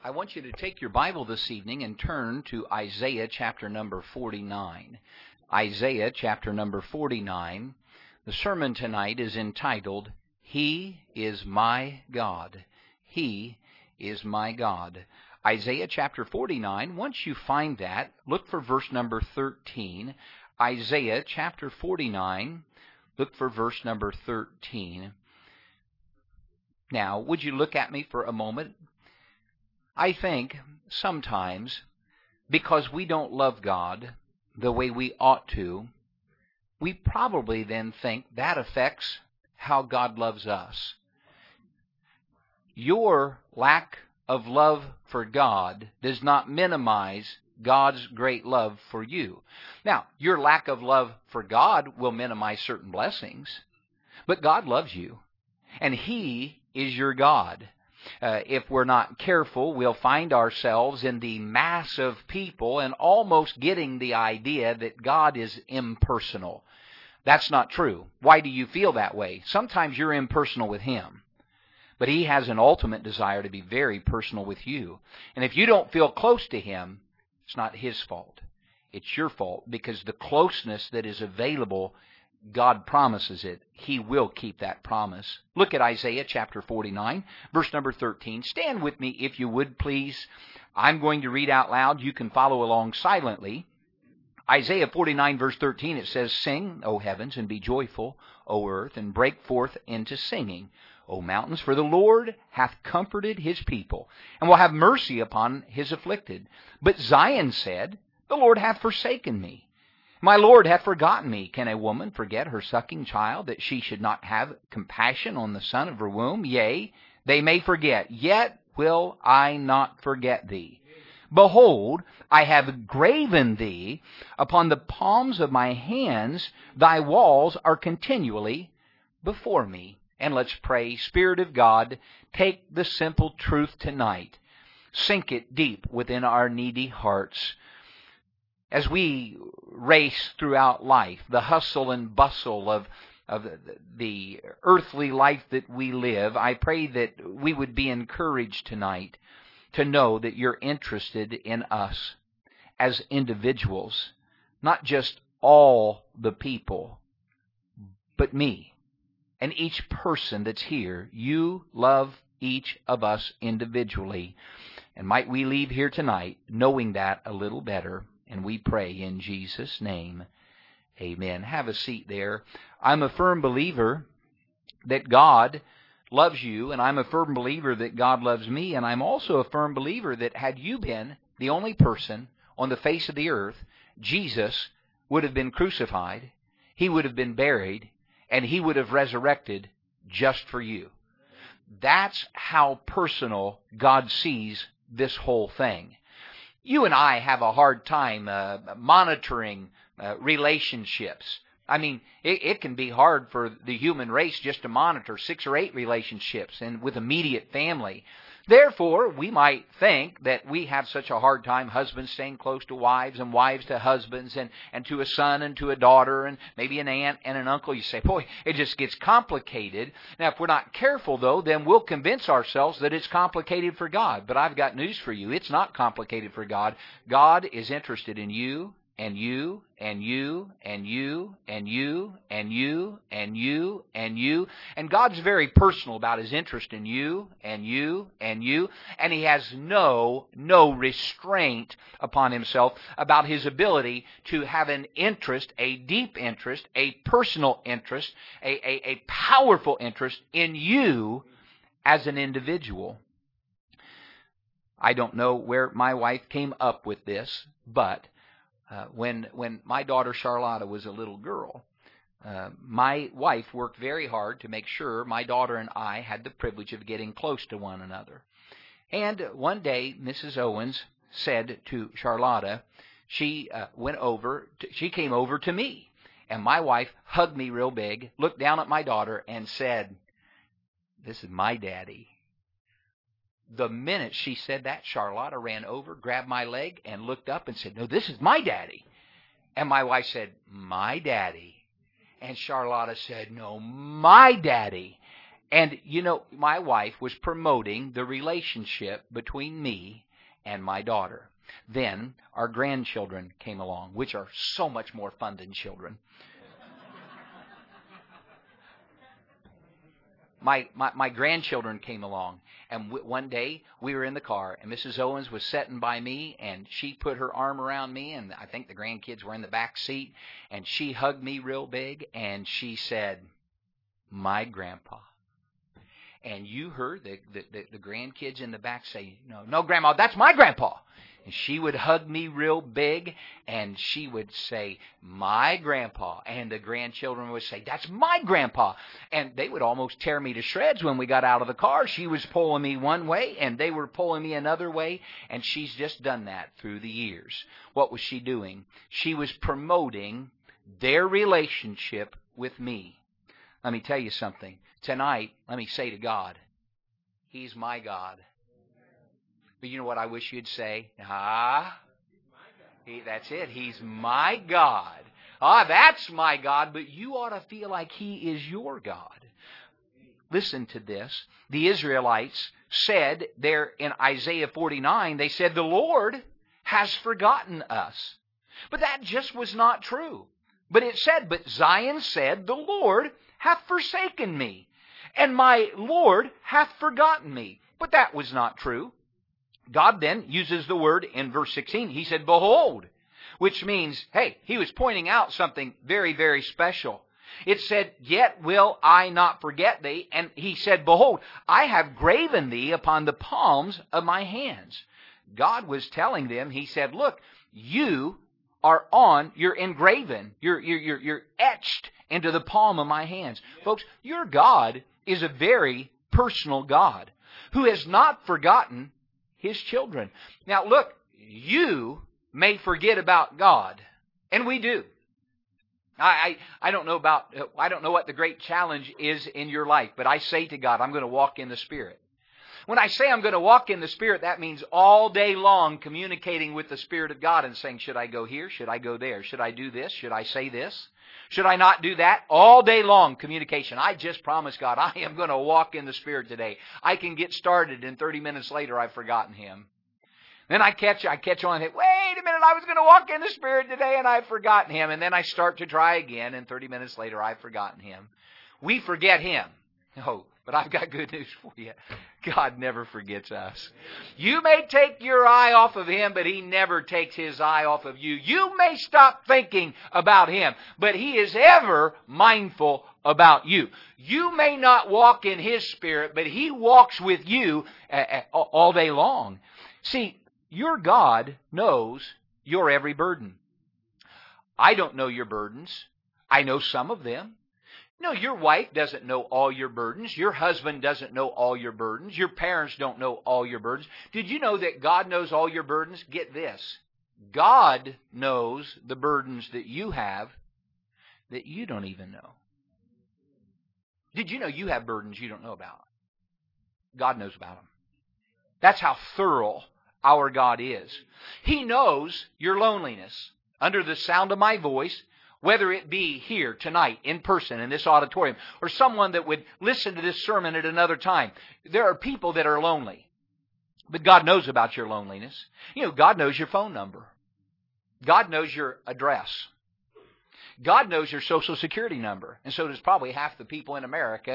I want you to take your Bible this evening and turn to Isaiah chapter number 49. Isaiah chapter number 49. The sermon tonight is entitled, He is My God. He is my God. Isaiah chapter 49, once you find that, look for verse number 13. Isaiah chapter 49, look for verse number 13. Now, would you look at me for a moment? I think sometimes, because we don't love God the way we ought to, we probably then think that affects how God loves us. Your lack of love for God does not minimize God's great love for you. Now, your lack of love for God will minimize certain blessings, but God loves you, and He is your God. If we're not careful, we'll find ourselves in the mass of people and almost getting the idea that God is impersonal. That's not true. Why do you feel that way? Sometimes you're impersonal with Him, but He has an ultimate desire to be very personal with you. And if you don't feel close to Him, it's not His fault. It's your fault, because the closeness that is available, God promises it. He will keep that promise. Look at Isaiah chapter 49, verse number 13. Stand with me if you would, please. I'm going to read out loud. You can follow along silently. Isaiah 49, verse 13, it says, Sing, O heavens, and be joyful, O earth, and break forth into singing, O mountains, for the Lord hath comforted His people, and will have mercy upon His afflicted. But Zion said, The Lord hath forsaken me. My Lord hath forgotten me. Can a woman forget her sucking child, that she should not have compassion on the son of her womb? Yea, they may forget, yet will I not forget thee. Behold, I have graven thee upon the palms of my hands. Thy walls are continually before me. And let's pray. Spirit of God, take the simple truth tonight. Sink it deep within our needy hearts. As we race throughout life, the hustle and bustle of the earthly life that we live, I pray that we would be encouraged tonight to know that You're interested in us as individuals, not just all the people, but me and each person that's here. You love each of us individually. And might we leave here tonight knowing that a little better. And we pray in Jesus' name, amen. Have a seat there. I'm a firm believer that God loves you, and I'm a firm believer that God loves me, and I'm also a firm believer that had you been the only person on the face of the earth, Jesus would have been crucified, He would have been buried, and He would have resurrected just for you. That's how personal God sees this whole thing. You and I have a hard time monitoring relationships. I mean, it can be hard for the human race just to monitor 6 or 8 relationships and with immediate family. Therefore, we might think that we have such a hard time, husbands staying close to wives and wives to husbands and to a son and to a daughter and maybe an aunt and an uncle. You say, boy, it just gets complicated. Now, if we're not careful, though, then we'll convince ourselves that it's complicated for God. But I've got news for you. It's not complicated for God. God is interested in you and you and you and you and you and you and you and you. And God's very personal about His interest in you and you and you. And He has no restraint upon Himself about His ability to have an interest, a deep interest, a personal interest, a powerful interest in you as an individual. I don't know where my wife came up with this, but when my daughter Charlotta was a little girl, my wife worked very hard to make sure my daughter and I had the privilege of getting close to one another. And one day, Mrs. Owens said to Charlotta, she came over to me, and my wife hugged me real big, looked down at my daughter, and said, "This is my daddy." The minute she said that, Charlotta ran over, grabbed my leg, and looked up and said, "No, this is my daddy." And my wife said, "My daddy." And Charlotta said, "No, my daddy." And, my wife was promoting the relationship between me and my daughter. Then our grandchildren came along, which are so much more fun than children. My grandchildren came along, and one day we were in the car, and Mrs. Owens was sitting by me, and she put her arm around me, and I think the grandkids were in the back seat, and she hugged me real big, and she said, "My grandpa." And you heard the grandkids in the back say, "No, Grandma, that's my grandpa." And she would hug me real big, and she would say, "My grandpa." And the grandchildren would say, "That's my grandpa." And they would almost tear me to shreds when we got out of the car. She was pulling me one way, and they were pulling me another way, and she's just done that through the years. What was she doing? She was promoting their relationship with me. Let me tell you something. Tonight, let me say to God, He's my God. But you know what I wish you'd say? That's it. He's my God. That's my God, but you ought to feel like He is your God. Listen to this. The Israelites said there in Isaiah 49, they said, "The Lord has forgotten us." But that just was not true. But it said, "But Zion said, the Lord hath forsaken me, and my Lord hath forgotten me." But that was not true. God then uses the word in verse 16. He said, "Behold," which means, hey, He was pointing out something very, very special. It said, "Yet will I not forget thee." And He said, "Behold, I have graven thee upon the palms of my hands." God was telling them, He said, "Look, you're engraven, you're etched into the palm of my hands." Folks, your God is a very personal God who has not forgotten His children. Now look, you may forget about God, and we do. I don't know what the great challenge is in your life, but I say to God, I'm going to walk in the Spirit. When I say I'm going to walk in the Spirit, that means all day long communicating with the Spirit of God and saying, should I go here? Should I go there? Should I do this? Should I say this? Should I not do that? All day long communication. I just promised God I am going to walk in the Spirit today. I can get started and 30 minutes later I've forgotten Him. Then I catch on and think, wait a minute, I was going to walk in the Spirit today and I've forgotten Him. And then I start to try again and 30 minutes later I've forgotten Him. We forget Him. Oh, but I've got good news for you. God never forgets us. You may take your eye off of Him, but He never takes His eye off of you. You may stop thinking about Him, but He is ever mindful about you. You may not walk in His Spirit, but He walks with you all day long. See, your God knows your every burden. I don't know your burdens. I know some of them. No, your wife doesn't know all your burdens. Your husband doesn't know all your burdens. Your parents don't know all your burdens. Did you know that God knows all your burdens? Get this. God knows the burdens that you have that you don't even know. Did you know you have burdens you don't know about? God knows about them. That's how thorough our God is. He knows your loneliness. Under the sound of my voice, whether it be here tonight in person in this auditorium or someone that would listen to this sermon at another time, there are people that are lonely. But God knows about your loneliness. You know, God knows your phone number. God knows your address. God knows your Social Security number. And so does probably half the people in America.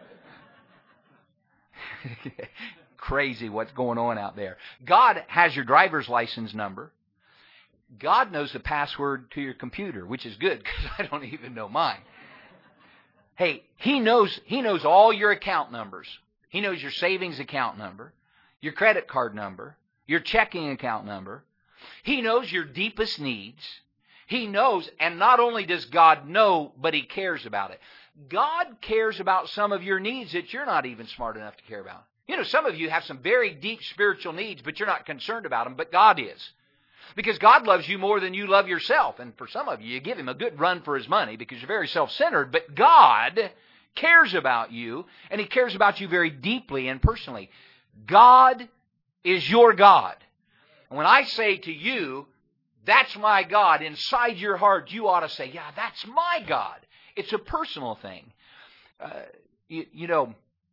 Crazy what's going on out there. God has your driver's license number. God knows the password to your computer, which is good because I don't even know mine. Hey, He knows all your account numbers. He knows your savings account number, your credit card number, your checking account number. He knows your deepest needs. He knows, and not only does God know, but He cares about it. God cares about some of your needs that you're not even smart enough to care about. You know, some of you have some very deep spiritual needs, but you're not concerned about them, but God is. Because God loves you more than you love yourself. And for some of you, you give Him a good run for His money because you're very self-centered. But God cares about you, and He cares about you very deeply and personally. God is your God. And when I say to you, that's my God, inside your heart, you ought to say, yeah, that's my God. It's a personal thing. You know,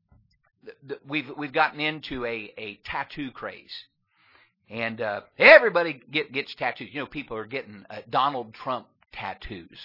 we've gotten into a tattoo craze. And everybody gets tattoos. You know, people are getting Donald Trump tattoos.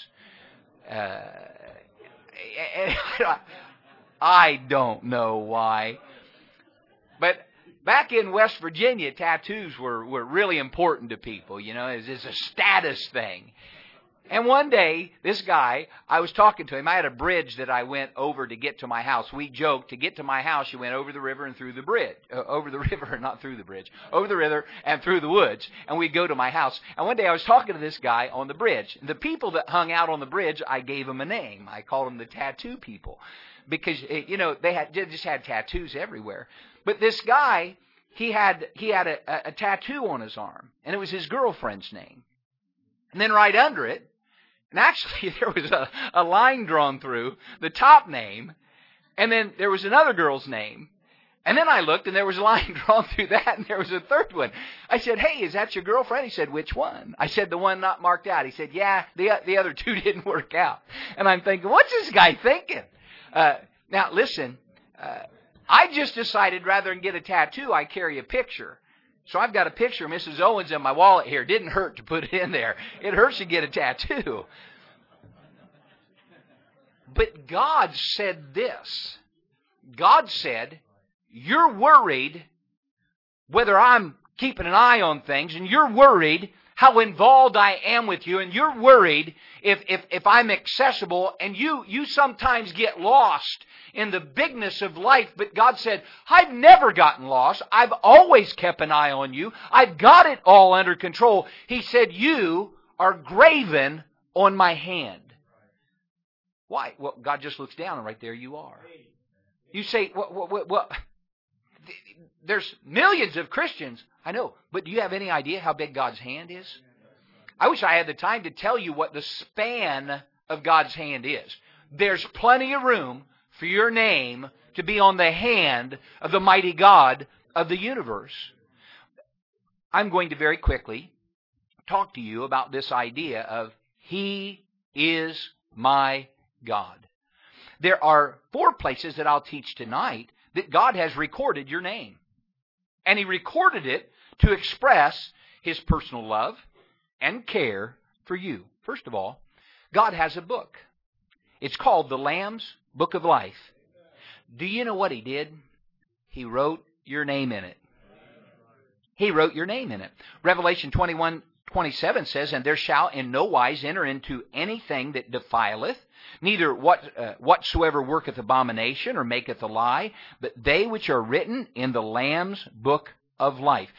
I don't know why. But back in West Virginia, tattoos were really important to people. You know, it's a status thing. And one day, this guy, I was talking to him. I had a bridge that I went over to get to my house. We joked, to get to my house, you went over the river and through the bridge. Over the river, not through the bridge. Over the river and through the woods. And we'd go to my house. And one day I was talking to this guy on the bridge. The people that hung out on the bridge, I gave them a name. I called them the tattoo people. Because, you know, they just had tattoos everywhere. But this guy, he had a tattoo on his arm. And it was his girlfriend's name. And then right under it, and actually, there was a line drawn through the top name, and then there was another girl's name. And then I looked, and there was a line drawn through that, and there was a third one. I said, "Hey, is that your girlfriend?" He said, "Which one?" I said, "The one not marked out." He said, "Yeah, the other two didn't work out." And I'm thinking, what's this guy thinking? Now, listen, I just decided rather than get a tattoo, I carry a picture. So I've got a picture of Mrs. Owens in my wallet here. It didn't hurt to put it in there. It hurts to get a tattoo. But God said this. God said, you're worried whether I'm keeping an eye on things, and you're worried how involved I am with you, and you're worried if I'm accessible, and you sometimes get lost in the bigness of life. But God said, I've never gotten lost. I've always kept an eye on you. I've got it all under control. He said, you are graven on my hand. Why? Well, God just looks down, and right there you are. You say, well, there's millions of Christians. I know, but do you have any idea how big God's hand is? I wish I had the time to tell you what the span of God's hand is. There's plenty of room for your name to be on the hand of the mighty God of the universe. I'm going to very quickly talk to you about this idea of He is my God. There are 4 places that I'll teach tonight that God has recorded your name. And He recorded it to express His personal love and care for you. First of all, God has a book. It's called the Lamb's Book of Life. Do you know what He did? He wrote your name in it. He wrote your name in it. Revelation 21:27 says, and there shall in no wise enter into anything that defileth, neither whatsoever worketh abomination or maketh a lie, but they which are written in the Lamb's Book of Life.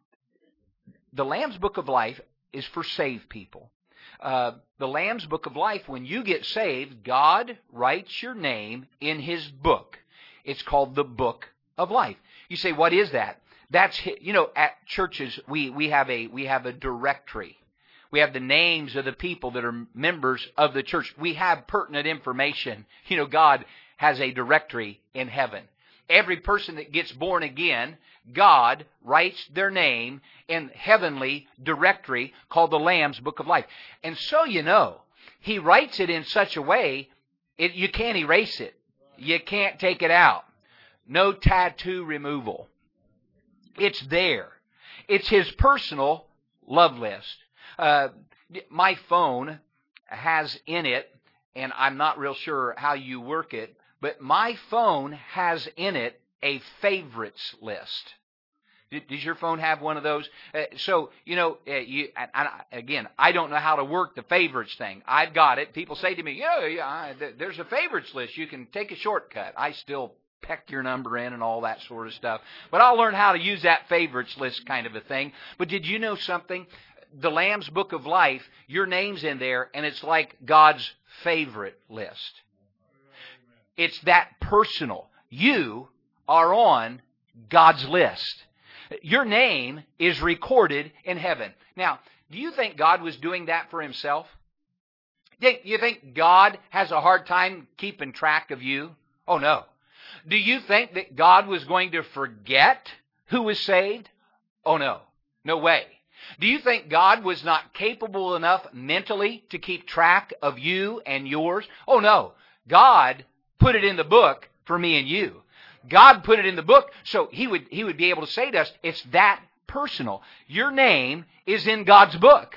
The Lamb's Book of Life is for saved people. The Lamb's Book of Life, when you get saved, God writes your name in His book. It's called the Book of Life. You say, what is that? That's, you know, at churches we have a directory. We have the names of the people that are members of the church. We have pertinent information. You know, God has a directory in heaven. Every person that gets born again, God writes their name in heavenly directory called the Lamb's Book of Life. And so you know, He writes it in such a way, you can't erase it. You can't take it out. No tattoo removal. It's there. It's His personal love list. My phone has in it, and I'm not real sure how you work it, but my phone has in it a favorites list. Does your phone have one of those? So, you know, again, I don't know how to work the favorites thing. I've got it. People say to me, there's a favorites list. You can take a shortcut. I still peck your number in and all that sort of stuff. But I'll learn how to use that favorites list kind of a thing. But did you know something? The Lamb's Book of Life, your name's in there, and it's like God's favorite list. It's that personal. You are on God's list. Your name is recorded in heaven. Now, do you think God was doing that for Himself? Do you think God has a hard time keeping track of you? Oh, no. Do you think that God was going to forget who was saved? Oh, no. No way. Do you think God was not capable enough mentally to keep track of you and yours? Oh, no. God put it in the book for me and you. God put it in the book, so He would be able to say to us, it's that personal. Your name is in God's book.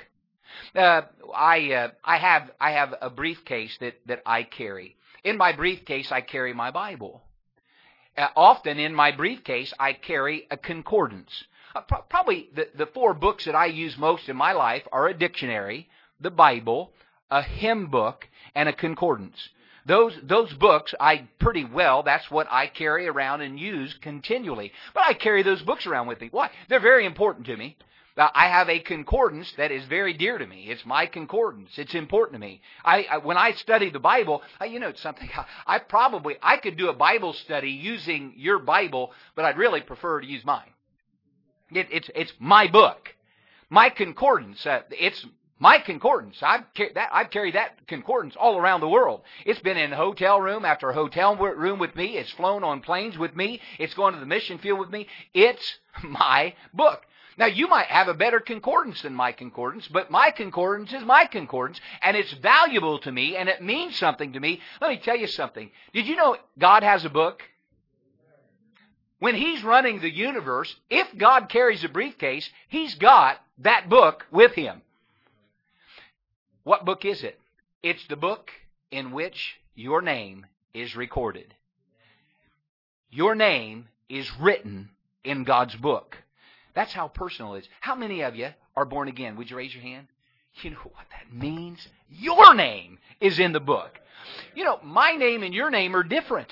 I have a briefcase that I carry. In my briefcase, I carry my Bible. Often in my briefcase, I carry a concordance. Probably the four books that I use most in my life are a dictionary, the Bible, a hymn book, and a concordance. Those books, that's what I carry around and use continually. But I carry those books around with me. Why? They're very important to me. I have a concordance that is very dear to me. It's my concordance. It's important to me. When I study the Bible, it's something I could do a Bible study using your Bible, but I'd really prefer to use mine. It's my book, my concordance. It's my concordance. I've carried that concordance all around the world. It's been in hotel room after hotel room with me. It's flown on planes with me. It's gone to the mission field with me. It's my book. Now, you might have a better concordance than my concordance, but my concordance is my concordance, and it's valuable to me, and it means something to me. Let me tell you something. Did you know God has a book? When He's running the universe, if God carries a briefcase, He's got that book with Him. What book is it? It's the book in which your name is recorded. Your name is written in God's book. That's how personal it is. How many of you are born again? Would you raise your hand? You know what that means? Your name is in the book. My name and your name are different.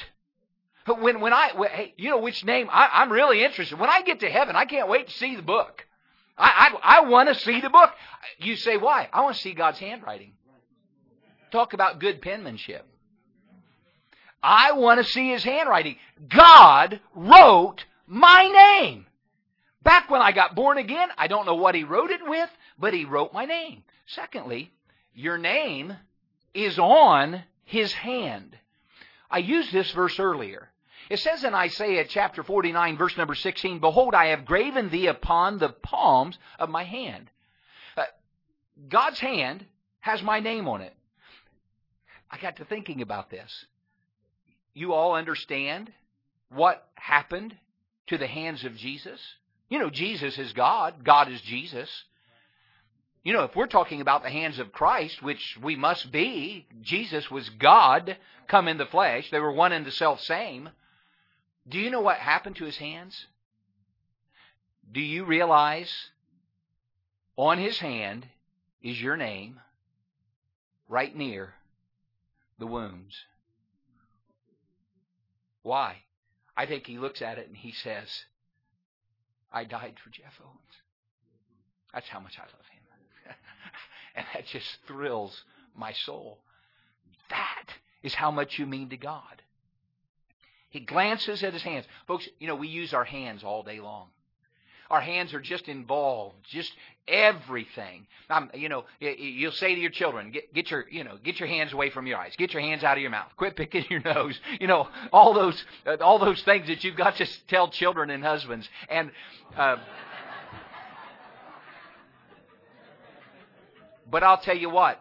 Which name? I'm really interested. When I get to heaven, I can't wait to see the book. I want to see the book. You say, why? I want to see God's handwriting. Talk about good penmanship. I want to see His handwriting. God wrote my name. Back when I got born again, I don't know what He wrote it with, but He wrote my name. Secondly, your name is on His hand. I used this verse earlier. It says in Isaiah chapter 49, verse number 16, Behold, I have graven thee upon the palms of my hand. God's hand has my name on it. I got to thinking about this. You all understand what happened to the hands of Jesus? Jesus is God. God is Jesus. If we're talking about the hands of Christ, which we must be, Jesus was God come in the flesh. They were one and the self same. Do you know what happened to His hands? Do you realize on His hand is your name right near the wounds? Why? I think He looks at it and He says, I died for Jeff Owens. That's how much I love him. And that just thrills my soul. That is how much you mean to God. He glances at His hands. Folks, we use our hands all day long. Our hands are just involved, just everything. You'll say to your children, get your hands away from your eyes. Get your hands out of your mouth. Quit picking your nose. All those things that you've got to tell children and husbands. And but I'll tell you what.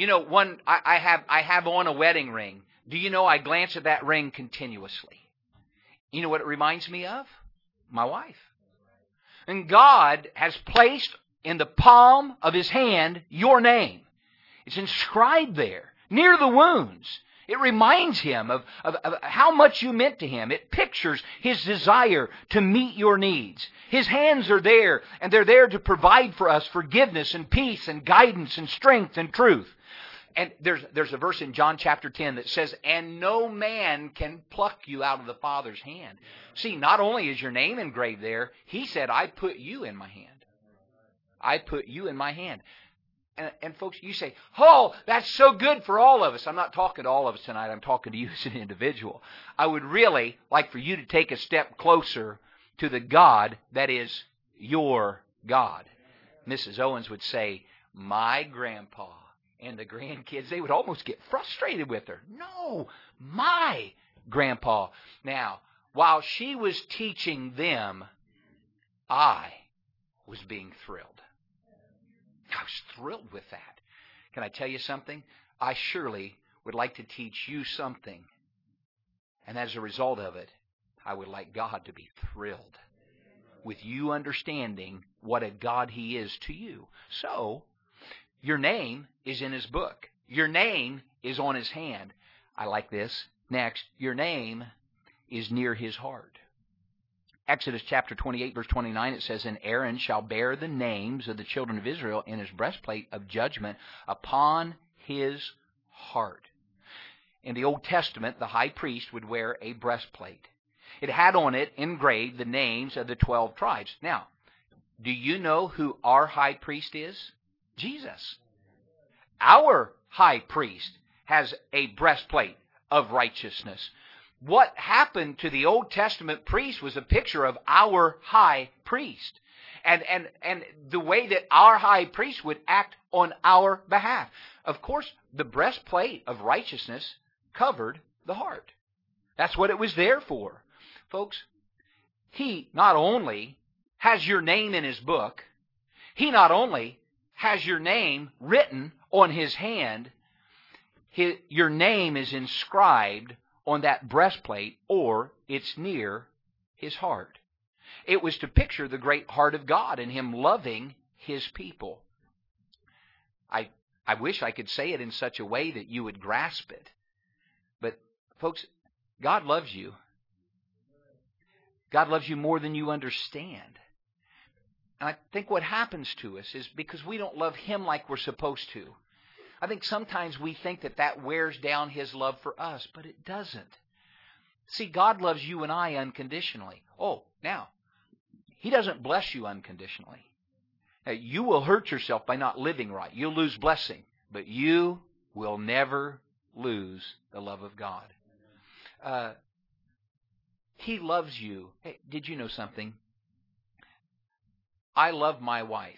I have on a wedding ring. Do you know I glance at that ring continuously? You know what it reminds me of? My wife. And God has placed in the palm of His hand your name. It's inscribed there, near the wounds. It reminds Him of how much you meant to Him. It pictures His desire to meet your needs. His hands are there, and they're there to provide for us forgiveness and peace and guidance and strength and truth. And there's a verse in John chapter 10 that says, and no man can pluck you out of the Father's hand. See, not only is your name engraved there, He said, I put you in my hand. I put you in my hand. And folks, you say, oh, that's so good for all of us. I'm not talking to all of us tonight. I'm talking to you as an individual. I would really like for you to take a step closer to the God that is your God. Mrs. Owens would say, my grandpa. And the grandkids, they would almost get frustrated with her. No, my grandpa. Now, while she was teaching them, I was being thrilled. I was thrilled with that. Can I tell you something? I surely would like to teach you something. And as a result of it, I would like God to be thrilled with you understanding what a God He is to you. So, your name is in His book. Your name is on His hand. I like this. Next, your name is near His heart. Exodus chapter 28, verse 29, it says, And Aaron shall bear the names of the children of Israel in his breastplate of judgment upon his heart. In the Old Testament, the high priest would wear a breastplate. It had on it engraved the names of the 12 tribes. Now, do you know who our high priest is? Jesus. Our high priest has a breastplate of righteousness. What happened to the Old Testament priest was a picture of our high priest. And the way that our high priest would act on our behalf. Of course, the breastplate of righteousness covered the heart. That's what it was there for. Folks, He not only has your name in His book, He not only has your name written on His hand, your name is inscribed on that breastplate, or it's near His heart. It was to picture the great heart of God and Him loving His people. I wish I could say it in such a way that you would grasp it. But, folks, God loves you. God loves you more than you understand. And I think what happens to us is because we don't love Him like we're supposed to. I think sometimes we think that wears down His love for us, but it doesn't. See, God loves you and I unconditionally. Oh, now, He doesn't bless you unconditionally. Now, you will hurt yourself by not living right. You'll lose blessing, but you will never lose the love of God. He loves you. Hey, did you know something? I love my wife.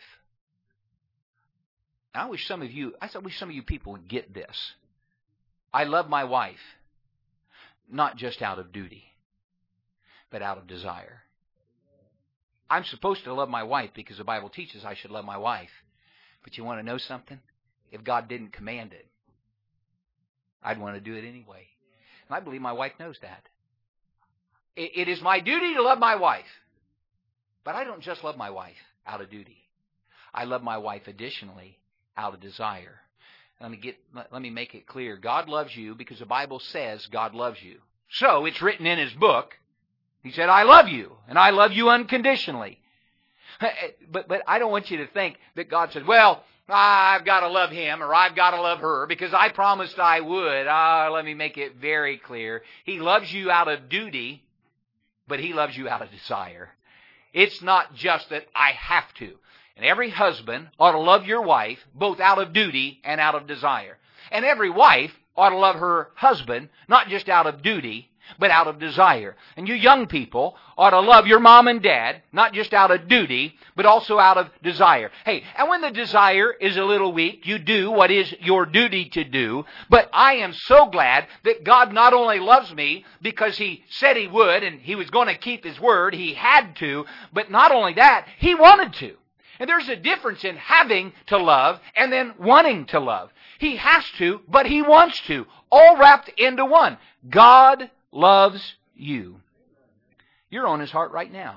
I wish some of you people would get this. I love my wife, not just out of duty, but out of desire. I'm supposed to love my wife because the Bible teaches I should love my wife. But you want to know something? If God didn't command it, I'd want to do it anyway. And I believe my wife knows that. It is my duty to love my wife. But I don't just love my wife out of duty. I love my wife additionally out of desire. Let me make it clear. God loves you because the Bible says God loves you. So it's written in His book. He said, I love you, and I love you unconditionally. But I don't want you to think that God said, well, I've got to love him or I've got to love her because I promised I would. Let me make it very clear. He loves you out of duty, but He loves you out of desire. It's not just that I have to. And every husband ought to love your wife both out of duty and out of desire. And every wife ought to love her husband not just out of duty, but out of desire. And you young people ought to love your mom and dad, not just out of duty, but also out of desire. Hey, and when the desire is a little weak, you do what is your duty to do. But I am so glad that God not only loves me because He said He would, and He was going to keep His word, He had to, but not only that, He wanted to. And there's a difference in having to love and then wanting to love. He has to, but He wants to. All wrapped into one. God loves you. You're on His heart right now.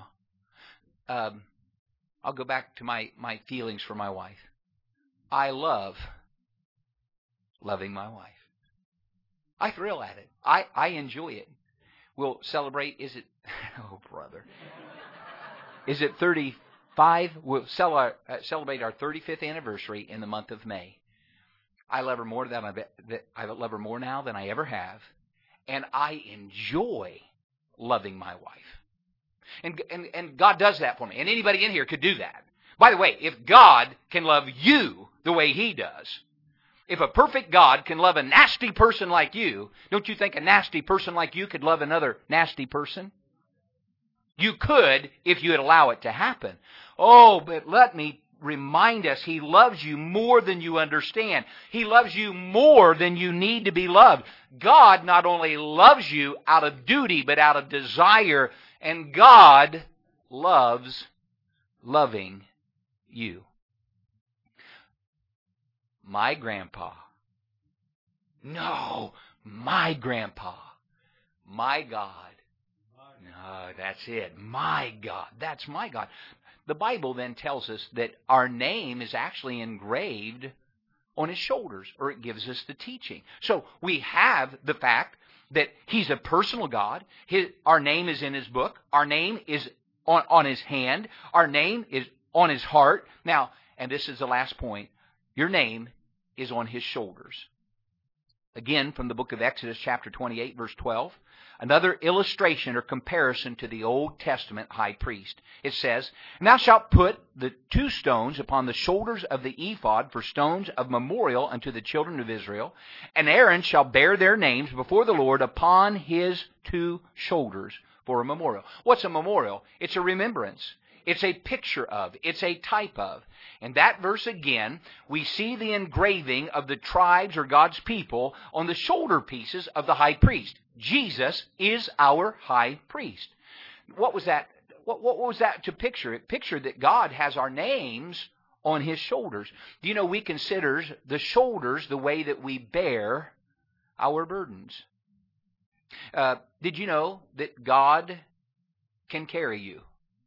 I'll go back to my feelings for my wife. I love loving my wife. I thrill at it. I enjoy it. We'll celebrate, oh brother. Is it 35? We'll celebrate our 35th anniversary in the month of May. I love her more now than I ever have. And I enjoy loving my wife. And God does that for me. And anybody in here could do that. By the way, if God can love you the way He does, if a perfect God can love a nasty person like you, don't you think a nasty person like you could love another nasty person? You could if you would allow it to happen. Oh, but let me remind us, He loves you more than you understand. He loves you more than you need to be loved. God not only loves you out of duty, but out of desire. And God loves loving you. My grandpa. No, my grandpa. My God. No. Oh, that's it. My God. That's my God. The Bible then tells us that our name is actually engraved on His shoulders, or it gives us the teaching. So we have the fact that He's a personal God. Our name is in His book. Our name is on His hand. Our name is on His heart. Now, and this is the last point, your name is on His shoulders. Again, from the book of Exodus, chapter 28, verse 12, another illustration or comparison to the Old Testament high priest. It says, "And thou shalt put the 2 stones upon the shoulders of the ephod for stones of memorial unto the children of Israel, and Aaron shall bear their names before the Lord upon his 2 shoulders for a memorial." What's a memorial? It's a remembrance. It's a picture of. It's a type of. In that verse again, we see the engraving of the tribes or God's people on the shoulder pieces of the high priest. Jesus is our high priest. What was that? What was that to picture? It pictured that God has our names on His shoulders. Do you know we consider the shoulders the way that we bear our burdens? Did you know that God can carry you?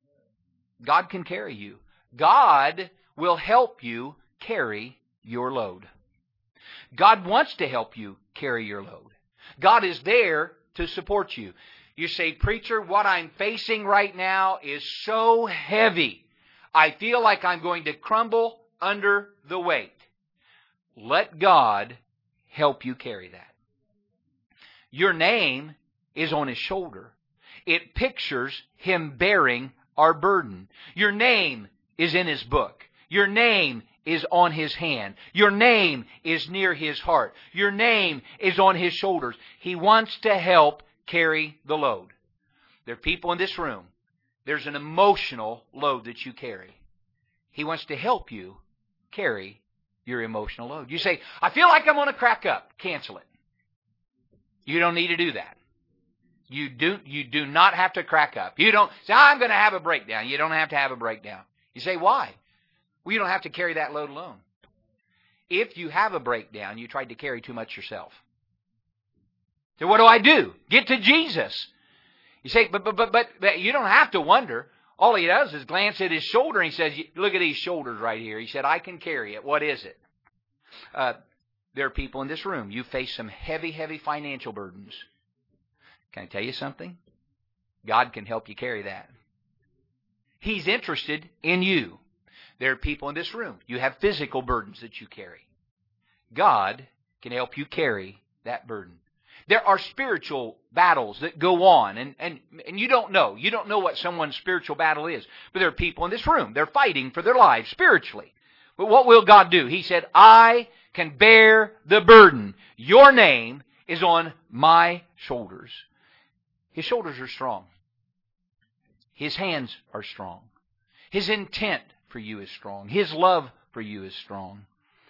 God can carry you. God will help you carry your load. God wants to help you carry your load. God is there to support you. You say, "Preacher, what I'm facing right now is so heavy. I feel like I'm going to crumble under the weight." Let God help you carry that. Your name is on His shoulder. It pictures Him bearing our burden. Your name is in His book. Your name is on His hand. Your name is near His heart. Your name is on His shoulders. He wants to help carry the load. There are people in this room. There's an emotional load that you carry. He wants to help you carry your emotional load. You say, "I feel like I'm going to crack up." Cancel it. You don't need to do that. You do not have to crack up. You don't say, "I'm going to have a breakdown." You don't have to have a breakdown. You say, "Why?" Well, you don't have to carry that load alone. If you have a breakdown, you tried to carry too much yourself. So what do I do? Get to Jesus. You say, but you don't have to wonder. All He does is glance at His shoulder and He says, "Look at these shoulders right here." He said, "I can carry it." What is it? There are people in this room. You face some heavy, heavy financial burdens. Can I tell you something? God can help you carry that. He's interested in you. There are people in this room. You have physical burdens that you carry. God can help you carry that burden. There are spiritual battles that go on, and you don't know. You don't know what someone's spiritual battle is. But there are people in this room. They're fighting for their lives spiritually. But what will God do? He said, "I can bear the burden. Your name is on my shoulders." His shoulders are strong. His hands are strong. His intent for you is strong. His love for you is strong.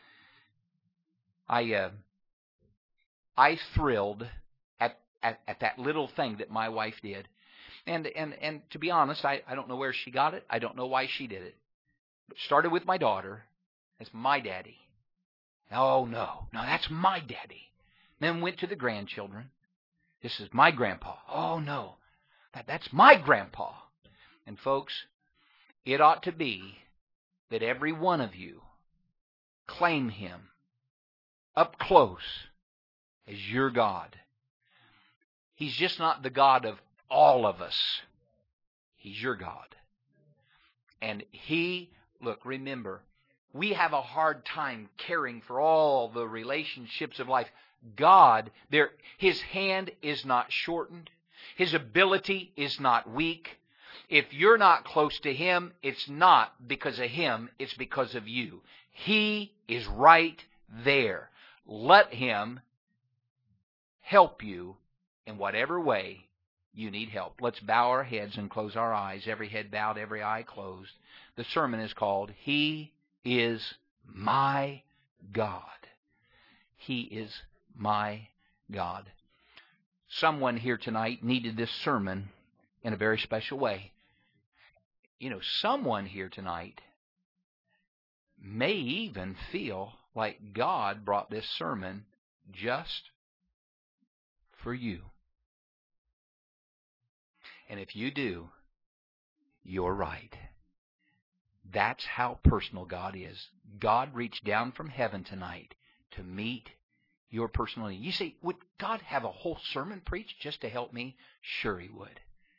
I thrilled at that little thing that my wife did. And to be honest, I don't know where she got it. I don't know why she did it. But it started with my daughter. That's my daddy. Oh, no, that's my daddy. Then went to the grandchildren. This is my grandpa. Oh, no, that's my grandpa. And folks, it ought to be that every one of you claim Him up close as your God. He's just not the God of all of us. He's your God. And remember, we have a hard time caring for all the relationships of life. God, His hand is not shortened. His ability is not weak. If you're not close to Him, it's not because of Him, it's because of you. He is right there. Let Him help you in whatever way you need help. Let's bow our heads and close our eyes. Every head bowed, every eye closed. The sermon is called, "He is my God." He is my God. Someone here tonight needed this sermon in a very special way. Someone here tonight may even feel like God brought this sermon just for you. And if you do, you're right. That's how personal God is. God reached down from heaven tonight to meet your personal need. You say, would God have a whole sermon preached just to help me? Sure He would.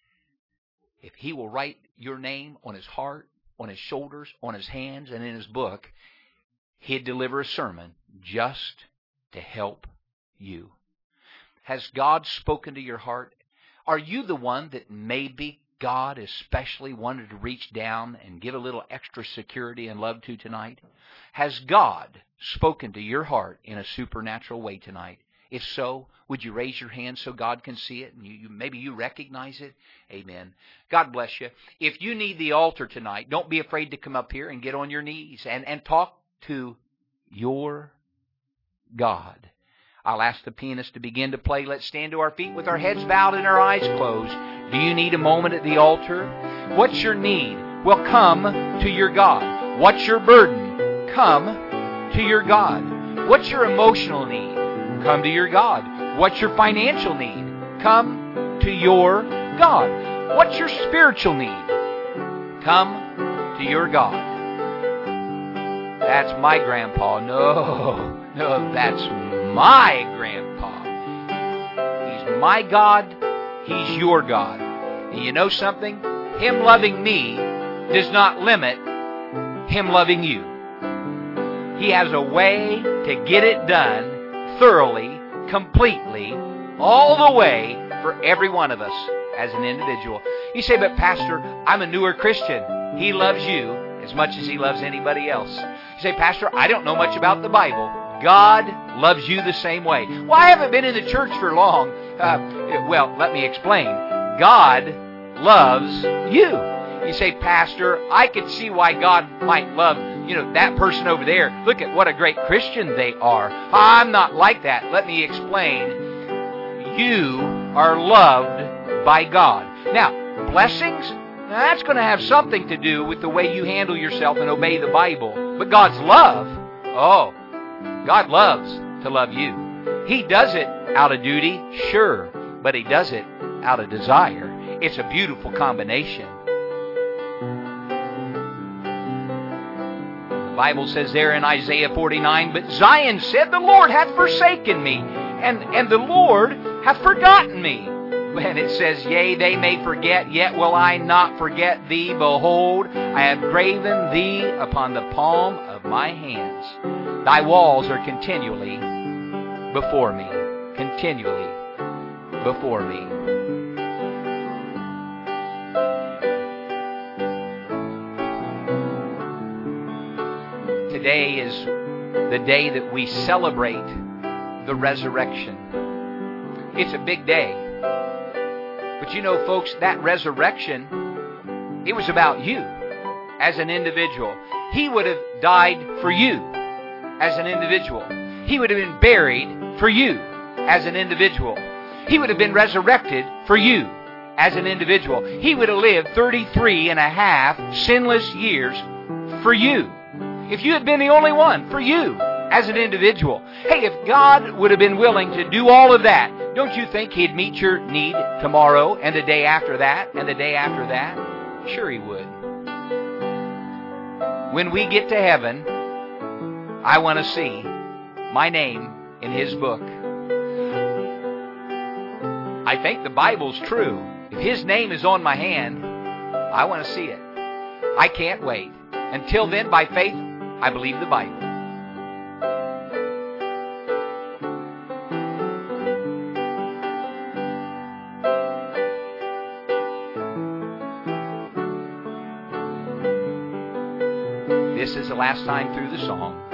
If He will write your name on His heart, on His shoulders, on His hands, and in His book, He'd deliver a sermon just to help you. Has God spoken to your heart? Are you the one that maybe God especially wanted to reach down and give a little extra security and love to tonight? Has God spoken to your heart in a supernatural way tonight? If so, would you raise your hand so God can see it and maybe you recognize it? Amen. God bless you. If you need the altar tonight, don't be afraid to come up here and get on your knees and talk to your God. I'll ask the pianist to begin to play. Let's stand to our feet with our heads bowed and our eyes closed. Do you need a moment at the altar? What's your need? Well, come to your God. What's your burden? Come to your God. What's your emotional need? Come to your God. What's your financial need? Come to your God. What's your spiritual need? Come to your God. That's my grandpa. No, that's my grandpa. He's my God. He's your God. And you know something? Him loving me does not limit Him loving you. He has a way to get it done thoroughly, completely, all the way for every one of us as an individual. You say, but Pastor, I'm a newer Christian. He loves you as much as He loves anybody else. You say, Pastor, I don't know much about the Bible. God loves you the same way. Well, I haven't been in the church for long. Well, let me explain. God loves you. You say, Pastor, I could see why God might love, that person over there. Look at what a great Christian they are. I'm not like that. Let me explain. You are loved by God. Now, blessings, that's going to have something to do with the way you handle yourself and obey the Bible. But God's love, God loves to love you. He does it out of duty, sure, but He does it out of desire. It's a beautiful combination. The Bible says there in Isaiah 49, but Zion said, the Lord hath forsaken me, and the Lord hath forgotten me. And it says, yea, they may forget, yet will I not forget thee. Behold, I have graven thee upon the palm of my hands. Thy walls are continually before me. Continually before me. Today is the day that we celebrate the resurrection. It's a big day. But you know, folks, that resurrection, it was about you as an individual. He would have died for you as an individual. He would have been buried for you as an individual. He would have been resurrected for you as an individual. He would have lived 33 and a half sinless years for you. If you had been the only one, for you as an individual. Hey, if God would have been willing to do all of that, don't you think He'd meet your need tomorrow and the day after that and the day after that? Sure He would. When we get to heaven, I want to see my name in His book. I think the Bible's true. If His name is on my hand, I want to see it. I can't wait. Until then, by faith, I believe the Bible. This is the last time through the song.